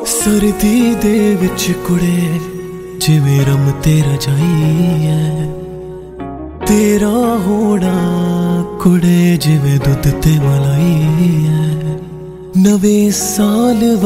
ਸਰਦੀ ਦੇ ਵਿੱਚ ਕੁੜੇ ਜਿਵੇਂ ਰਮ ਤੇਰਾ ਜਾਈ ਐ, ਤੇਰਾ ਹੋਣਾ ਕੁੜੇ ਜਿਵੇਂ ਦੁੱਧ ਤੇ ਮਲਾਈ ਐ। ਨਵੇਂ ਸਾਲ